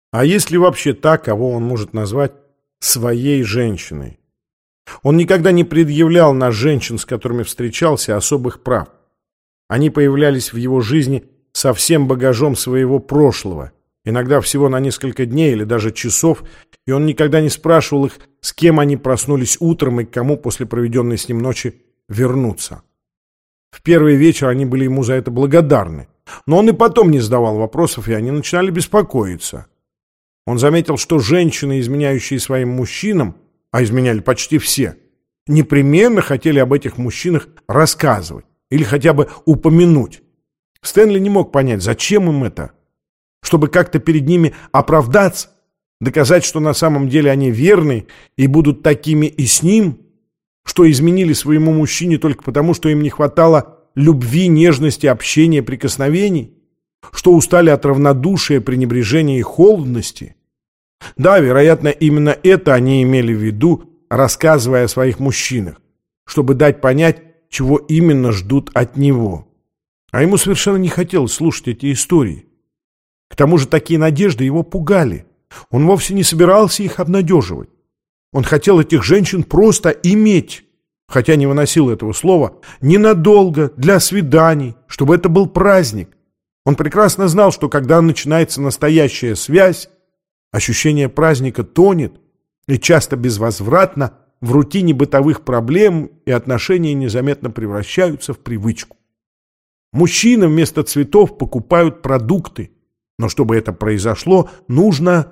А есть ли вообще та, кого он может назвать своей женщиной? Он никогда не предъявлял на женщин, с которыми встречался, особых прав. Они появлялись в его жизни со всем багажом своего прошлого, иногда всего на несколько дней или даже часов, и он никогда не спрашивал их, с кем они проснулись утром и к кому после проведенной с ним ночи вернуться. В первый вечер они были ему за это благодарны, но он и потом не задавал вопросов, и они начинали беспокоиться. Он заметил, что женщины, изменяющие своим мужчинам, а изменяли почти все, непременно хотели об этих мужчинах рассказывать или хотя бы упомянуть. Стэнли не мог понять, зачем им это? Чтобы как-то перед ними оправдаться, доказать, что на самом деле они верны и будут такими и с ним, что изменили своему мужчине только потому, что им не хватало любви, нежности, общения, прикосновений, что устали от равнодушия, пренебрежения и холодности. Да, вероятно, именно это они имели в виду, рассказывая о своих мужчинах, чтобы дать понять, чего именно ждут от него. А ему совершенно не хотелось слушать эти истории. К тому же такие надежды его пугали. Он вовсе не собирался их обнадеживать. Он хотел этих женщин просто иметь, хотя не выносил этого слова, ненадолго, для свиданий, чтобы это был праздник. Он прекрасно знал, что когда начинается настоящая связь, ощущение праздника тонет и часто безвозвратно в рутине бытовых проблем, и отношения незаметно превращаются в привычку. Мужчины вместо цветов покупают продукты, но чтобы это произошло, нужно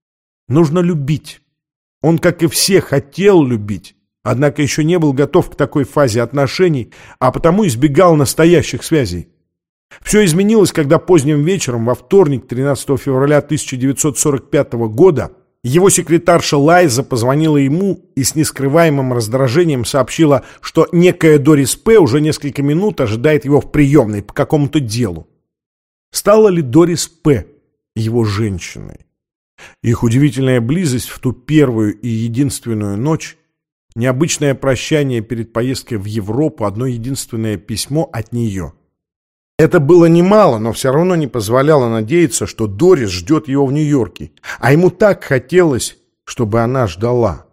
любить. Он, как и все, хотел любить, однако еще не был готов к такой фазе отношений, а потому избегал настоящих связей. Все изменилось, когда поздним вечером, во вторник, 13 февраля 1945 года, его секретарша Лайза позвонила ему и с нескрываемым раздражением сообщила, что некая Дорис П. уже несколько минут ожидает его в приемной по какому-то делу. Стала ли Дорис П. его женщиной? Их удивительная близость в ту первую и единственную ночь, необычное прощание перед поездкой в Европу, одно единственное письмо от нее. Это было немало, но все равно не позволяло надеяться, что Дорис ждет его в Нью-Йорке, а ему так хотелось, чтобы она ждала.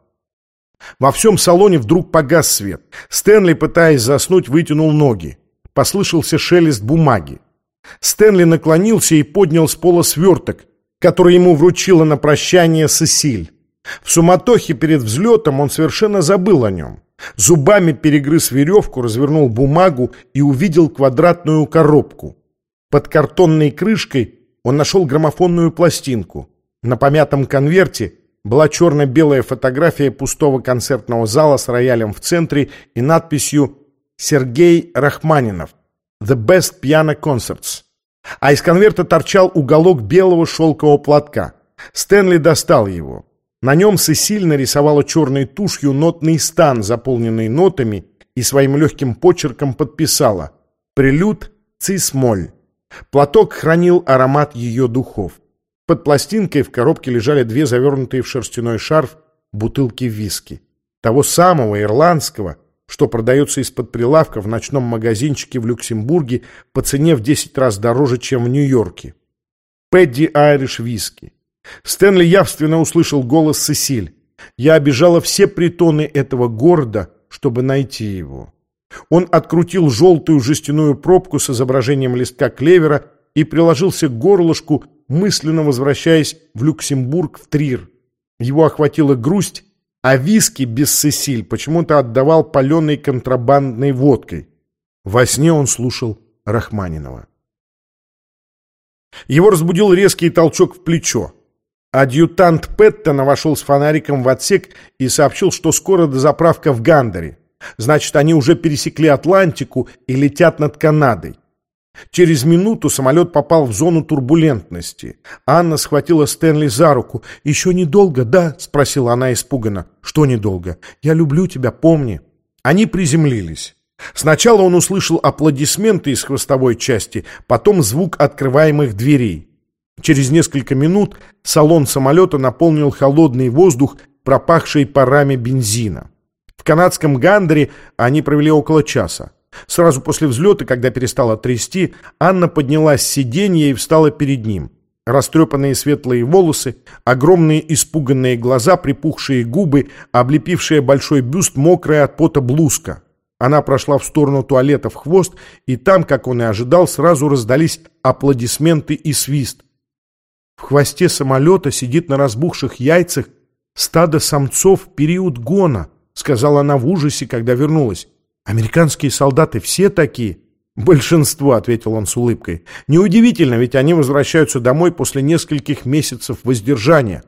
Во всем салоне вдруг погас свет. Стэнли, пытаясь заснуть, вытянул ноги. Послышался шелест бумаги. Стэнли наклонился и поднял с пола сверток, который ему вручила на прощание Сесиль. В суматохе перед взлетом он совершенно забыл о нем. Зубами перегрыз веревку, развернул бумагу и увидел квадратную коробку. Под картонной крышкой он нашел граммофонную пластинку. На помятом конверте была черно-белая фотография пустого концертного зала с роялем в центре и надписью «Сергей Рахманинов. The Best Piano Concerts». А из конверта торчал уголок белого шелкового платка. Стэнли достал его. На нем Сесиль нарисовала черной тушью нотный стан, заполненный нотами, и своим легким почерком подписала «Прелюд цис-моль». Платок хранил аромат ее духов. Под пластинкой в коробке лежали две завернутые в шерстяной шарф бутылки виски. Того самого ирландского, что продается из-под прилавка в ночном магазинчике в Люксембурге по цене в 10 раз дороже, чем в Нью-Йорке. Пэдди Айриш виски. Стэнли явственно услышал голос Сесиль. «Я обежала все притоны этого города, чтобы найти его». Он открутил желтую жестяную пробку с изображением листка клевера и приложился к горлышку, мысленно возвращаясь в Люксембург, в Трир. Его охватила грусть, а виски без Сесиль почему-то отдавал паленой контрабандной водкой. Во сне он слушал Рахманинова. Его разбудил резкий толчок в плечо. Адъютант Пэттона вошел с фонариком в отсек и сообщил, что скоро дозаправка в Гандере. Значит, они уже пересекли Атлантику и летят над Канадой. Через минуту самолет попал в зону турбулентности. Анна схватила Стэнли за руку. «Еще недолго, да?» — спросила она испуганно. «Что недолго? Я люблю тебя, помни». Они приземлились. Сначала он услышал аплодисменты из хвостовой части, потом звук открываемых дверей. Через несколько минут салон самолета наполнил холодный воздух, пропахший парами бензина. В канадском Гандере они провели около часа. Сразу после взлета, когда перестало трясти, Анна поднялась с сиденья и встала перед ним. Растрепанные светлые волосы, огромные испуганные глаза, припухшие губы, облепившая большой бюст, мокрая от пота блузка. Она прошла в сторону туалета в хвост, и там, как он и ожидал, сразу раздались аплодисменты и свист. В хвосте самолета сидит на разбухших яйцах стадо самцов в период гона, сказала она в ужасе, когда вернулась. Американские солдаты все такие? Большинство, ответил он с улыбкой. Неудивительно, ведь они возвращаются домой после нескольких месяцев воздержания.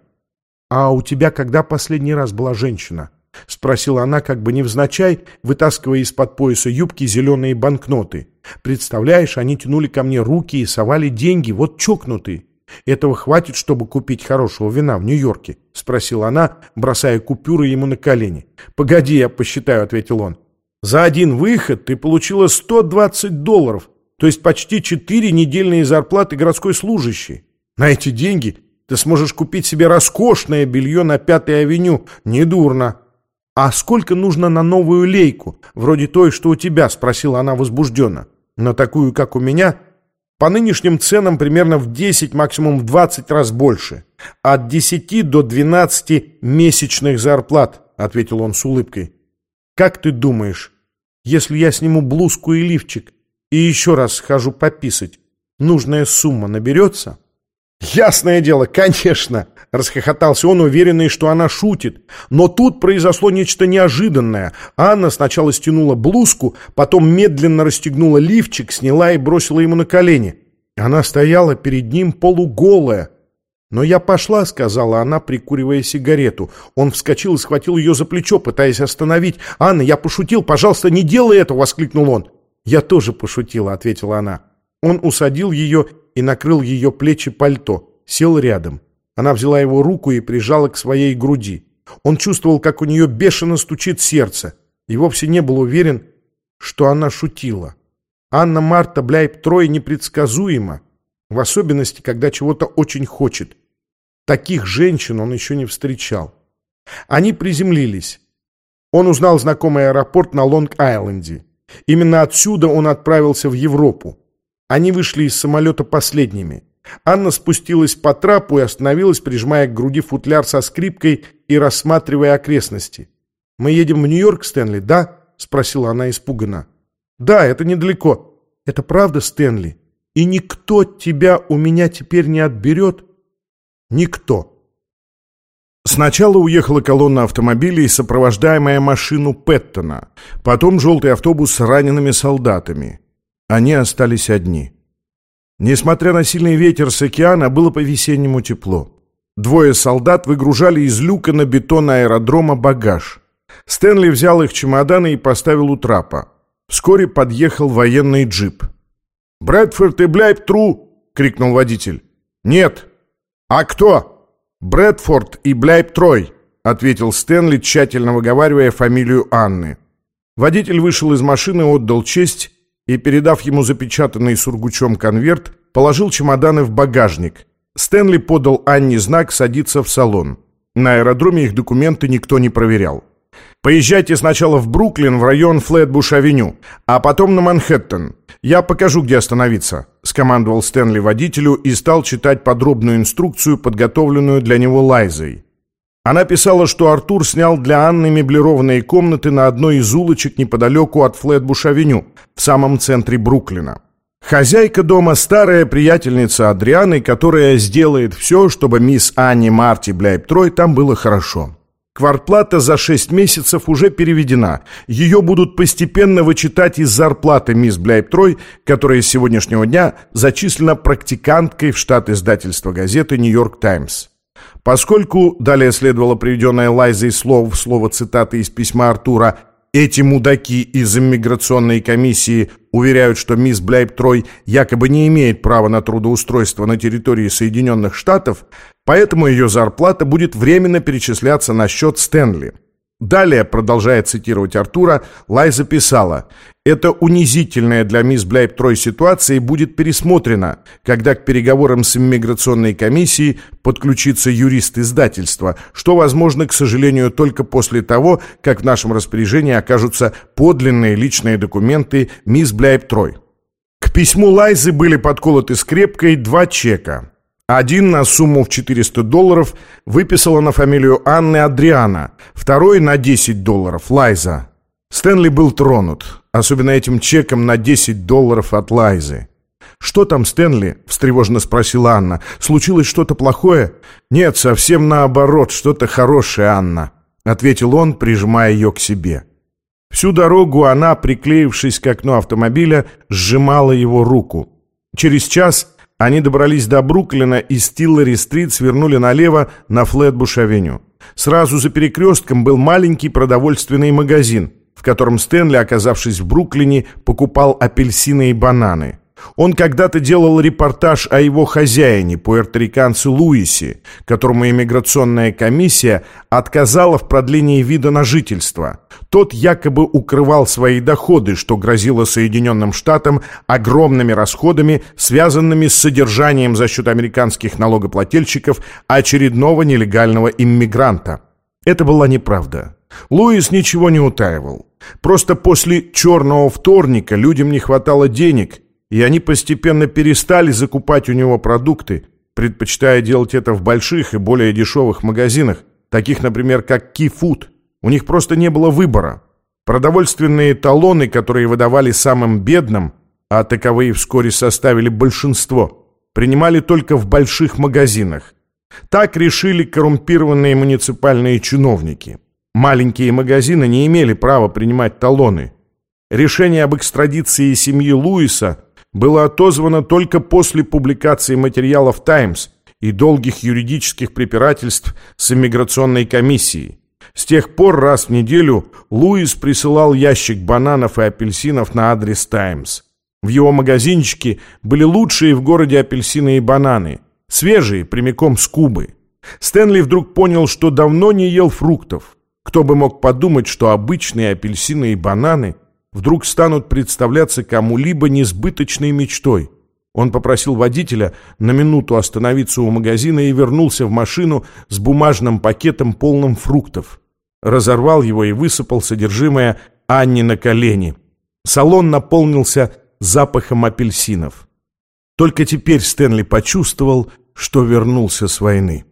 А у тебя когда последний раз была женщина? Спросила она, как бы невзначай, вытаскивая из-под пояса юбки зеленые банкноты. Представляешь, они тянули ко мне руки и совали деньги, вот чокнутые. Этого хватит, чтобы купить хорошего вина в Нью-Йорке? Спросила она, бросая купюры ему на колени. Погоди, я посчитаю, ответил он. За один выход ты получила $120, то есть почти 4 недельные зарплаты городской служащей. На эти деньги ты сможешь купить себе роскошное белье на 5-й авеню. Недурно. А сколько нужно на новую лейку, вроде той, что у тебя? Спросила она возбужденно. На такую, как у меня, по нынешним ценам примерно в 10, максимум в 20 раз больше. От 10 до 12 месячных зарплат, ответил он с улыбкой. Как ты думаешь, если я сниму блузку и лифчик и еще раз схожу пописать, нужная сумма наберется? Ясное дело, конечно, расхохотался он, уверенный, что она шутит. Но тут произошло нечто неожиданное. Анна сначала стянула блузку, потом медленно расстегнула лифчик, сняла и бросила ему на колени. Она стояла перед ним полуголая. «Но я пошла», — сказала она, прикуривая сигарету. Он вскочил и схватил ее за плечо, пытаясь остановить. «Анна, я пошутил, пожалуйста, не делай этого!» — воскликнул он. «Я тоже пошутила», — ответила она. Он усадил ее и накрыл ее плечи пальто, сел рядом. Она взяла его руку и прижала к своей груди. Он чувствовал, как у нее бешено стучит сердце, и вовсе не был уверен, что она шутила. Анна Марта Бляйб-Трой непредсказуема, в особенности, когда чего-то очень хочет. Таких женщин он еще не встречал. Они приземлились. Он узнал знакомый аэропорт на Лонг-Айленде. Именно отсюда он отправился в Европу. Они вышли из самолета последними. Анна спустилась по трапу и остановилась, прижимая к груди футляр со скрипкой и рассматривая окрестности. «Мы едем в Нью-Йорк, Стэнли, да?» — спросила она испуганно. «Да, это недалеко». «Это правда, Стэнли? И никто тебя у меня теперь не отберет?» «Никто». Сначала уехала колонна автомобилей, сопровождаемая машину Пэттона, потом желтый автобус с ранеными солдатами. Они остались одни. Несмотря на сильный ветер с океана, было по-весеннему тепло. Двое солдат выгружали из люка на бетон аэродрома багаж. Стэнли взял их чемоданы и поставил у трапа. Вскоре подъехал военный джип. «Брэдфорд и Бляйб-Тру!» — крикнул водитель. «Нет». «А кто?» «Брэдфорд и Бляйб-Трой», — ответил Стэнли, тщательно выговаривая фамилию Анны. Водитель вышел из машины, отдал честь и, передав ему запечатанный сургучом конверт, положил чемоданы в багажник. Стэнли подал Анне знак садиться в салон. На аэродроме их документы никто не проверял. «Поезжайте сначала в Бруклин, в район Флетбуш-авеню, а потом на Манхэттен. Я покажу, где остановиться», — скомандовал Стэнли водителю и стал читать подробную инструкцию, подготовленную для него Лайзой. Она писала, что Артур снял для Анны меблированные комнаты на одной из улочек неподалеку от Флетбуш-авеню, в самом центре Бруклина. Хозяйка дома — старая приятельница Адрианы, которая сделает все, чтобы мисс Анне Марти Бляйб-Трой там было хорошо. Квартплата за 6 месяцев уже переведена. Ее будут постепенно вычитать из зарплаты мисс Бляйб-Трой, которая с сегодняшнего дня зачислена практиканткой в штат издательства газеты «Нью-Йорк Таймс». Поскольку, далее следовало приведенное Лайзой слово в слово цитата из письма Артура, эти мудаки из иммиграционной комиссии уверяют, что мисс Бляйб-Трой якобы не имеет права на трудоустройство на территории Соединенных Штатов, поэтому ее зарплата будет временно перечисляться на счет Стэнли. Далее, продолжая цитировать Артура, Лайза писала: «Это унизительная для мисс Бляйб-Трой ситуация будет пересмотрена, когда к переговорам с иммиграционной комиссией подключится юрист издательства, что возможно, к сожалению, только после того, как в нашем распоряжении окажутся подлинные личные документы мисс Бляйб-Трой». К письму Лайзы были подколоты скрепкой 2 чека. Один на сумму в $400 выписала на фамилию Анны Адриана, второй на $10 Лайза. Стэнли был тронут, особенно этим чеком на $10 от Лайзы. «Что там, Стэнли?» — встревоженно спросила Анна. «Случилось что-то плохое?» «Нет, совсем наоборот, что-то хорошее, Анна», — ответил он, прижимая ее к себе. Всю дорогу она, приклеившись к окну автомобиля, сжимала его руку. Через час они добрались до Бруклина и с Тиллери-стрит свернули налево на Флетбуш-авеню. Сразу за перекрестком был маленький продовольственный магазин, в котором Стэнли, оказавшись в Бруклине, покупал апельсины и бананы. Он когда-то делал репортаж о его хозяине, пуэрториканце Луисе, которому иммиграционная комиссия отказала в продлении вида на жительство. Тот якобы укрывал свои доходы, что грозило Соединенным Штатам огромными расходами, связанными с содержанием за счет американских налогоплательщиков очередного нелегального иммигранта. Это была неправда. Луис ничего не утаивал. Просто после «черного вторника» людям не хватало денег, и они постепенно перестали закупать у него продукты, предпочитая делать это в больших и более дешевых магазинах, таких, например, как Key Food. У них просто не было выбора. Продовольственные талоны, которые выдавали самым бедным, а таковые вскоре составили большинство, принимали только в больших магазинах. Так решили коррумпированные муниципальные чиновники. Маленькие магазины не имели права принимать талоны. Решение об экстрадиции семьи Луиса было отозвано только после публикации материалов «Таймс» и долгих юридических препирательств с иммиграционной комиссией. С тех пор раз в неделю Луис присылал ящик бананов и апельсинов на адрес «Таймс». В его магазинчике были лучшие в городе апельсины и бананы, свежие, прямиком с Кубы. Стэнли вдруг понял, что давно не ел фруктов. Кто бы мог подумать, что обычные апельсины и бананы вдруг станут представляться кому-либо несбыточной мечтой. Он попросил водителя на минуту остановиться у магазина и вернулся в машину с бумажным пакетом, полным фруктов. Разорвал его и высыпал содержимое Анне на колени. Салон наполнился запахом апельсинов. Только теперь Стэнли почувствовал, что вернулся с войны.